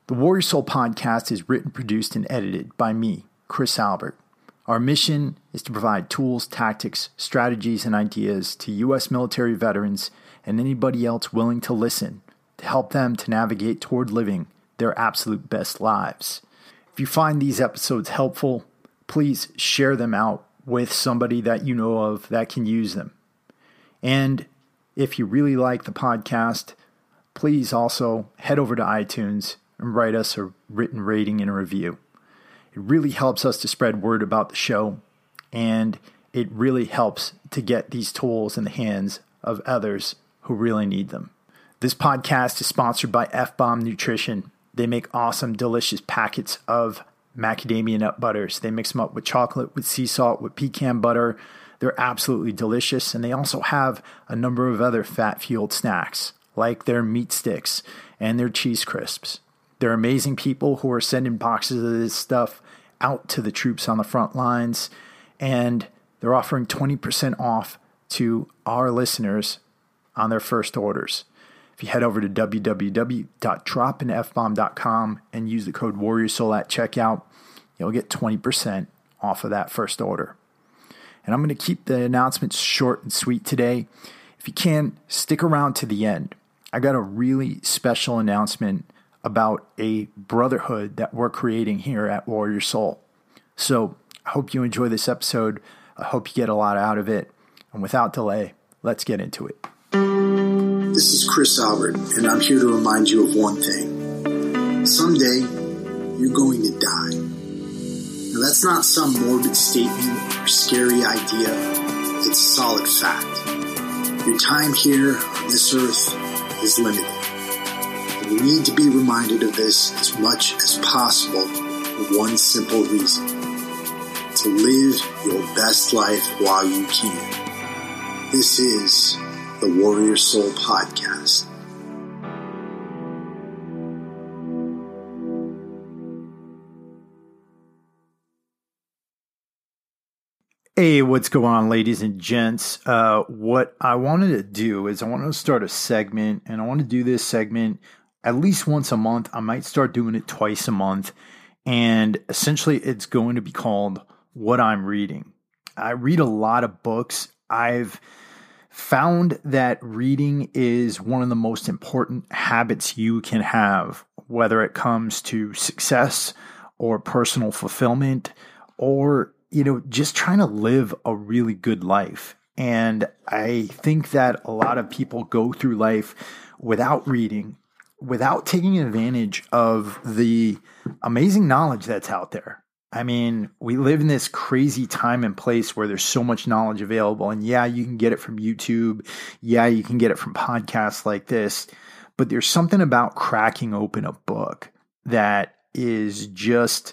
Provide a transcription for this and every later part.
The Warrior Soul podcast is written, produced, and edited by me, Chris Albert. Our mission is to provide tools, tactics, strategies, and ideas to U.S. military veterans and anybody else willing to listen to help them to navigate toward living their absolute best lives. If you find these episodes helpful, please share them out with somebody that you know of that can use them. And if you really like the podcast, please also head over to iTunes and write us a written rating and a review. It really helps us to spread word about the show, and it really helps to get these tools in the hands of others who really need them. This podcast is sponsored by F-Bomb Nutrition. They make awesome, delicious packets of macadamia nut butters. They mix them up with chocolate, with sea salt, with pecan butter. They're absolutely delicious, and they also have a number of other fat-fueled snacks, like their meat sticks and their cheese crisps. They're amazing people who are sending boxes of this stuff out to the troops on the front lines, and they're offering 20% off to our listeners on their first orders. If you head over to www.dropinfbomb.com and use the code WarriorSoul at checkout, you'll get 20% off of that first order. And I'm going to keep the announcements short and sweet today. If you can, stick around to the end. I got a really special announcement about a brotherhood that we're creating here at Warrior Soul. So I hope you enjoy this episode. I hope you get a lot out of it. And without delay, let's get into it. This is Chris Albert, and I'm here to remind you of one thing. Someday, you're going to die. Now, that's not some morbid statement or scary idea. It's a solid fact. Your time here on this earth is limited. And you need to be reminded of this as much as possible for one simple reason. To live your best life while you can. This is the Warrior Soul Podcast. Hey, what's going on, ladies and gents? What I wanted to do is I wanted to start a segment, and I want to do this segment at least once a month. I might start doing it twice a month, and essentially it's going to be called What I'm Reading. I read a lot of books. I've found that reading is one of the most important habits you can have, whether it comes to success or personal fulfillment or just trying to live a really good life. And I think that a lot of people go through life without reading, without taking advantage of the amazing knowledge that's out there. I mean, we live in this crazy time and place where there's so much knowledge available. And yeah, you can get it from YouTube. Yeah, you can get it from podcasts like this. But there's something about cracking open a book that is just...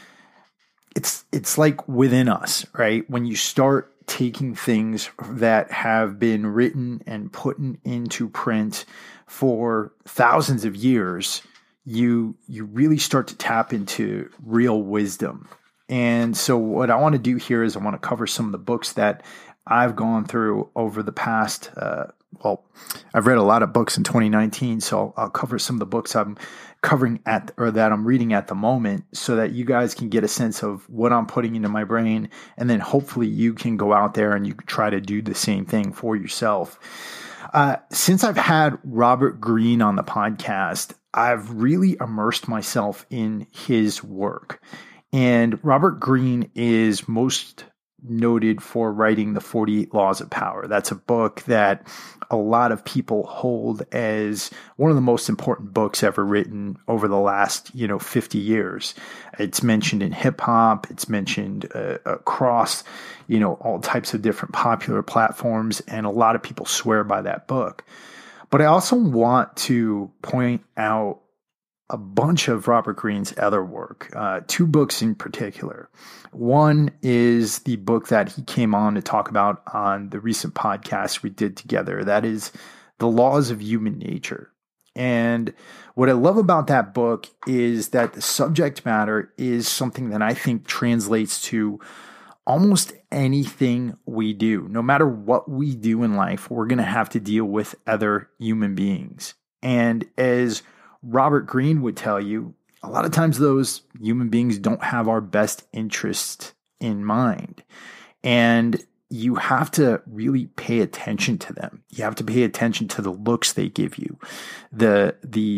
It's like within us, right? When you start taking things that have been written and put into print for thousands of years, you really start to tap into real wisdom. And so what I want to do here is I want to cover some of the books that I've gone through over the past, I've read a lot of books in 2019, so I'll cover some of the books I'm covering that I'm reading at the moment so that you guys can get a sense of what I'm putting into my brain. And then hopefully you can go out there and you can try to do the same thing for yourself. Since I've had Robert Greene on the podcast, I've really immersed myself in his work. And Robert Greene is most noted for writing The 48 Laws of Power. That's a book that a lot of people hold as one of the most important books ever written over the last, 50 years. It's mentioned in hip hop. It's mentioned across, all types of different popular platforms. And a lot of people swear by that book. But I also want to point out a bunch of Robert Greene's other work, two books in particular. One is the book that he came on to talk about on the recent podcast we did together. That is The Laws of Human Nature. And what I love about that book is that the subject matter is something that I think translates to almost anything we do. No matter what we do in life, we're going to have to deal with other human beings. And as Robert Greene would tell you, a lot of times those human beings don't have our best interest in mind. And you have to really pay attention to them. You have to pay attention to the looks they give you, the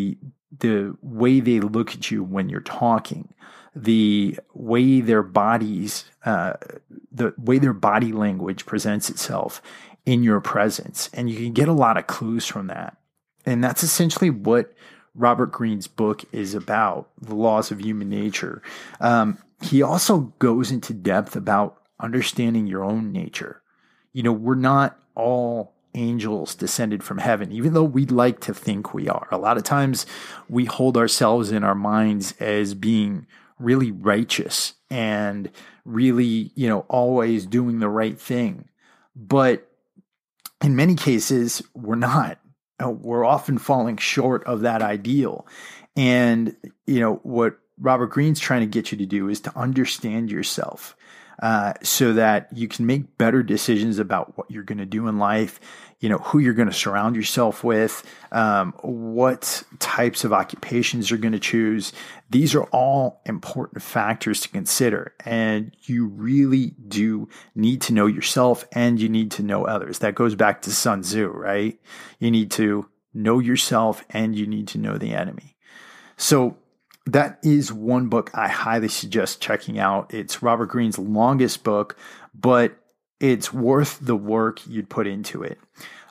way they look at you when you're talking, the way their bodies, the way their body language presents itself in your presence. And you can get a lot of clues from that. And that's essentially what Robert Greene's book is about, The Laws of Human Nature. He also goes into depth about understanding your own nature. You know, we're not all angels descended from heaven, even though we'd like to think we are. A lot of times we hold ourselves in our minds as being really righteous and really, you know, always doing the right thing. But in many cases, we're not. We're often falling short of that ideal. And, you know, what Robert Greene's trying to get you to do is to understand yourself so that you can make better decisions about what you're going to do in life, you know, who you're going to surround yourself with, what types of occupations you're going to choose. These are all important factors to consider. And you really do need to know yourself and you need to know others. That goes back to Sun Tzu, right? You need to know yourself and you need to know the enemy. So that is one book I highly suggest checking out. It's Robert Greene's longest book, but it's worth the work you'd put into it.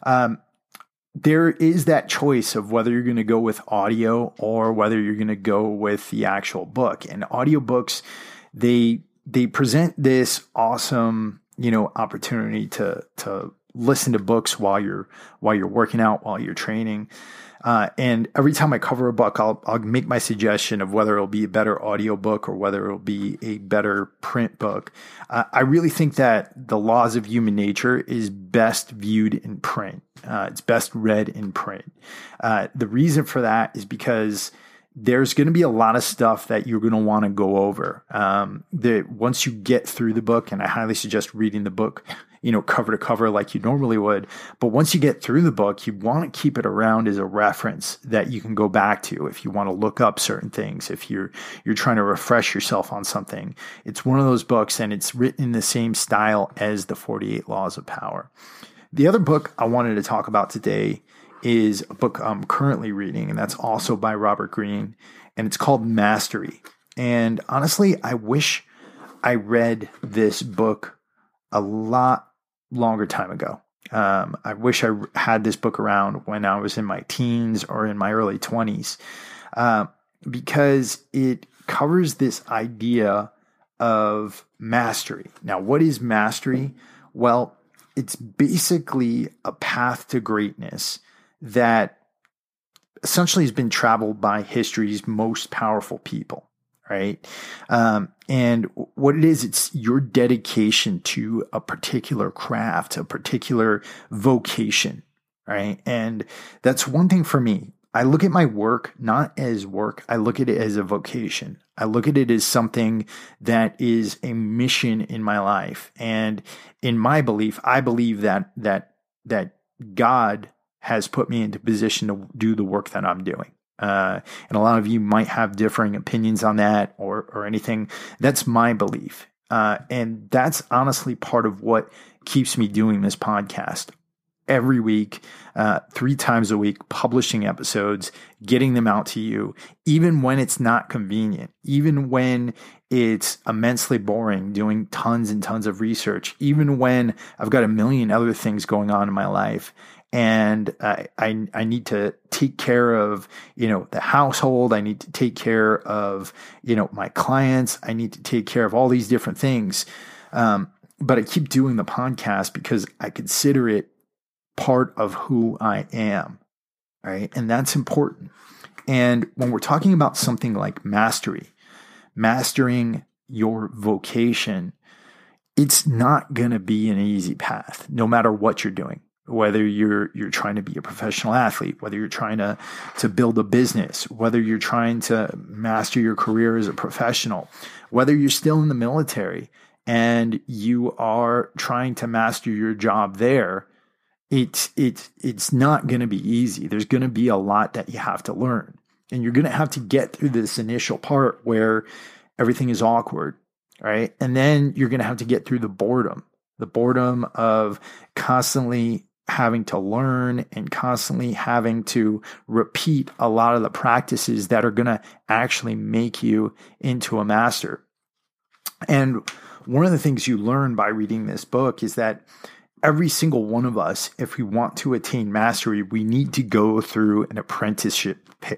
There is that choice of whether you're going to go with audio or whether you're going to go with the actual book. And audiobooks, they present this awesome, you know, opportunity to listen to books while you're working out, while you're training. And every time I cover a book, I'll make my suggestion of whether it'll be a better audiobook or whether it'll be a better print book. I really think that The Laws of Human Nature is best viewed in print. It's best read in print. The reason for that is because there's going to be a lot of stuff that you're going to want to go over. Once you get through the book, and I highly suggest reading the book, you know, cover to cover like you normally would. But once you get through the book, you want to keep it around as a reference that you can go back to if you want to look up certain things, if you're trying to refresh yourself on something. It's one of those books, and it's written in the same style as the 48 Laws of Power. The other book I wanted to talk about today is a book I'm currently reading, and that's also by Robert Greene, and it's called Mastery. And honestly, I wish I read this book a lot longer time ago. I wish I had this book around when I was in my teens or in my early 20s, because it covers this idea of mastery. Now, what is mastery? Well, it's basically a path to greatness that essentially has been traveled by history's most powerful people, right? And what it is, it's your dedication to a particular craft, a particular vocation, right? And that's one thing for me. I look at my work not as work. I look at it as a vocation. I look at it as something that is a mission in my life. And in my belief, I believe that God has put me into position to do the work that I'm doing. And a lot of you might have differing opinions on that or anything. That's my belief. And that's honestly part of what keeps me doing this podcast every week, 3 times a week, publishing episodes, getting them out to you, even when it's not convenient, even when it's immensely boring, doing tons and tons of research, even when I've got a million other things going on in my life. And I need to take care of, you know, the household. I need to take care of, you know, my clients. I need to take care of all these different things. But I keep doing the podcast because I consider it part of who I am, right? And that's important. And when we're talking about something like mastery, mastering your vocation, it's not going to be an easy path, no matter what you're doing. Whether you're trying to be a professional athlete, whether you're trying to build a business, whether you're trying to master your career as a professional, whether you're still in the military and you are trying to master your job there, it's not going to be easy. There's going to be a lot that you have to learn. And you're going to have to get through this initial part where everything is awkward, right? And then you're going to have to get through the boredom of constantly having to learn and constantly having to repeat a lot of the practices that are going to actually make you into a master. And one of the things you learn by reading this book is that every single one of us, if we want to attain mastery, we need to go through an apprenticeship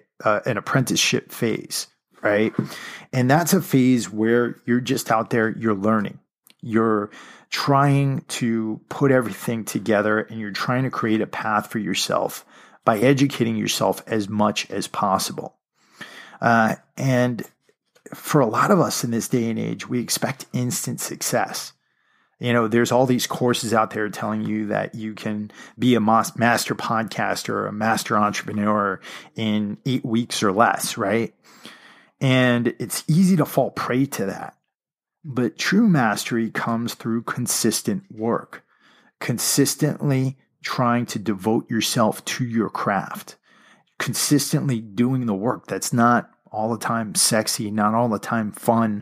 phase, right? And that's a phase where you're just out there, you're learning, you're trying to put everything together, and you're trying to create a path for yourself by educating yourself as much as possible. And for a lot of us in this day and age, we expect instant success. There's all these courses out there telling you that you can be a master podcaster or a master entrepreneur in 8 weeks or less, right? And it's easy to fall prey to that. But true mastery comes through consistent work, consistently trying to devote yourself to your craft, consistently doing the work that's not all the time sexy, not all the time fun,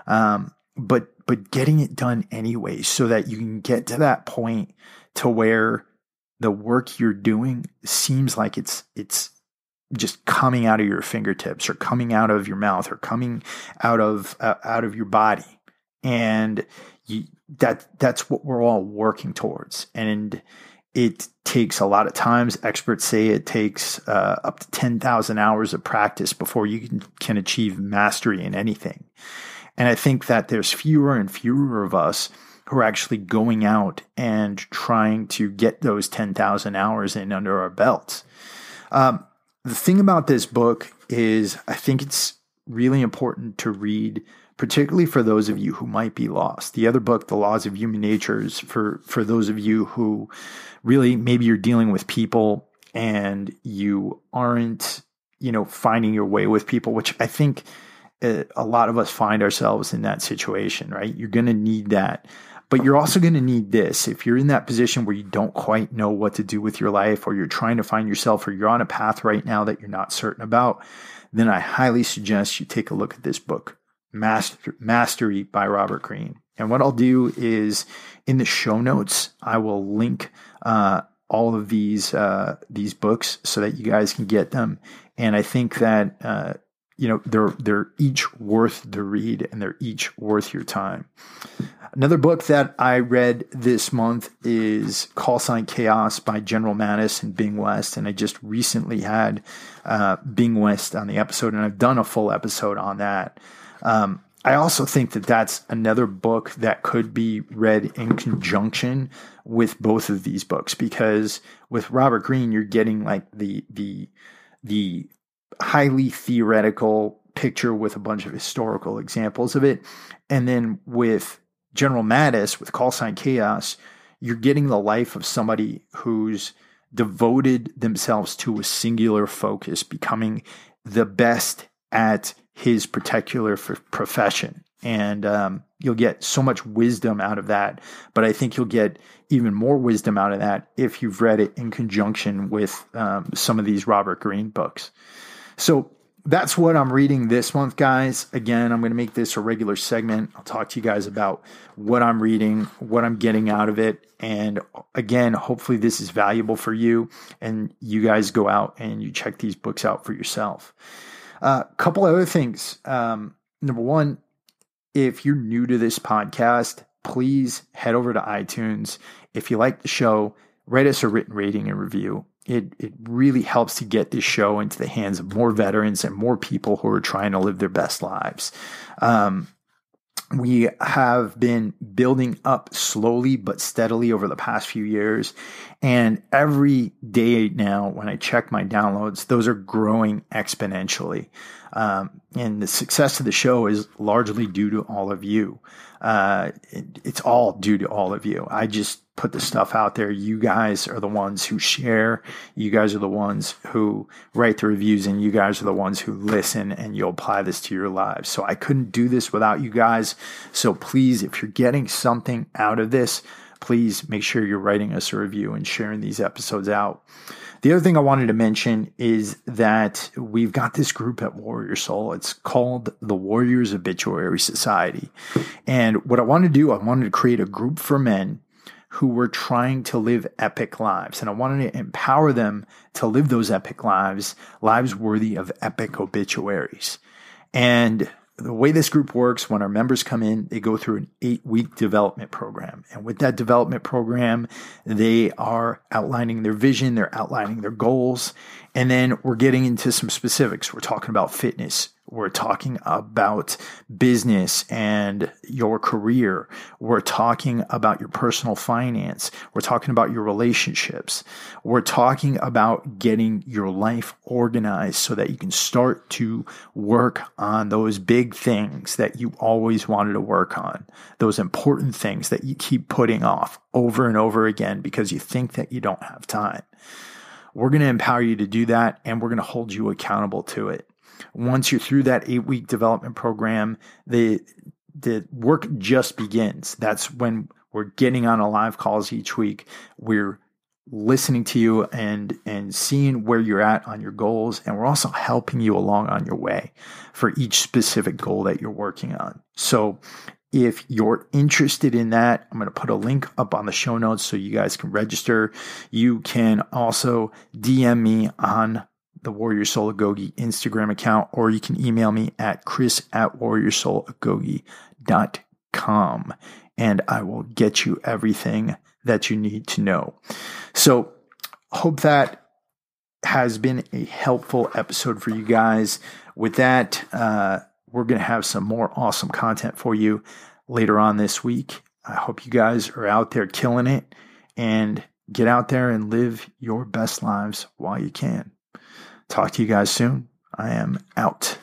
but getting it done anyway, so that you can get to that point to where the work you're doing seems like it's just coming out of your fingertips or coming out of your mouth or coming out of your body. And that's what we're all working towards. And it takes a lot of times. Experts say it takes up to 10,000 hours of practice before you can achieve mastery in anything. And I think that there's fewer and fewer of us who are actually going out and trying to get those 10,000 hours in under our belts. The thing about this book is I think it's really important to read, particularly for those of you who might be lost. The other book, The Laws of Human Nature, is for those of you who really maybe you're dealing with people and you aren't, finding your way with people, which I think a lot of us find ourselves in that situation, right? You're going to need that. But you're also going to need this. If you're in that position where you don't quite know what to do with your life, or you're trying to find yourself, or you're on a path right now that you're not certain about, then I highly suggest you take a look at this book, Mastery by Robert Greene. And what I'll do is in the show notes, I will link all of these books so that you guys can get them. And I think that they're each worth the read, and they're each worth your time. Another book that I read this month is Call Sign Chaos by General Mattis and Bing West. And I just recently had Bing West on the episode, and I've done a full episode on that. I also think that that's another book that could be read in conjunction with both of these books, because with Robert Greene, you're getting like the highly theoretical picture with a bunch of historical examples of it. And then with General Mattis, with Call Sign Chaos, you're getting the life of somebody who's devoted themselves to a singular focus, becoming the best at his particular profession. And you'll get so much wisdom out of that. But I think you'll get even more wisdom out of that if you've read it in conjunction with some of these Robert Greene books. So that's what I'm reading this month, guys. Again, I'm going to make this a regular segment. I'll talk to you guys about what I'm reading, what I'm getting out of it. And again, hopefully this is valuable for you, and you guys go out and you check these books out for yourself. A couple other things. Number one, if you're new to this podcast, please head over to iTunes. If you like the show, write us a written rating and review. It really helps to get this show into the hands of more veterans and more people who are trying to live their best lives. We have been building up slowly but steadily over the past few years. And every day now, when I check my downloads, those are growing exponentially. And the success of the show is largely due to all of you. It's all due to all of you. I just put the stuff out there. You guys are the ones who share. You guys are the ones who write the reviews, and you guys are the ones who listen, and you'll apply this to your lives. So I couldn't do this without you guys. So please, if you're getting something out of this, please make sure you're writing us a review and sharing these episodes out. The other thing I wanted to mention is that we've got this group at Warrior Soul. It's called the Warriors Obituary Society. And what I wanted to do, I wanted to create a group for men who were trying to live epic lives. And I wanted to empower them to live those epic lives worthy of epic obituaries. And the way this group works, when our members come in, they go through an 8-week development program. And with that development program, they are outlining their vision, they're outlining their goals. And then we're getting into some specifics. We're talking about fitness. We're talking about business and your career. We're talking about your personal finance. We're talking about your relationships. We're talking about getting your life organized so that you can start to work on those big things that you always wanted to work on, those important things that you keep putting off over and over again because you think that you don't have time. We're going to empower you to do that, and we're going to hold you accountable to it. Once you're through that 8-week development program, the work just begins. That's when we're getting on a live calls each week. We're listening to you and seeing where you're at on your goals. And we're also helping you along on your way for each specific goal that you're working on. So if you're interested in that, I'm going to put a link up on the show notes so you guys can register. You can also DM me on the Warrior Soul Agoge Instagram account, or you can email me at chris@warriorsoulagoge.com, and I will get you everything that you need to know. So hope that has been a helpful episode for you guys. With that, we're going to have some more awesome content for you later on this week. I hope you guys are out there killing it, and get out there and live your best lives while you can. Talk to you guys soon. I am out.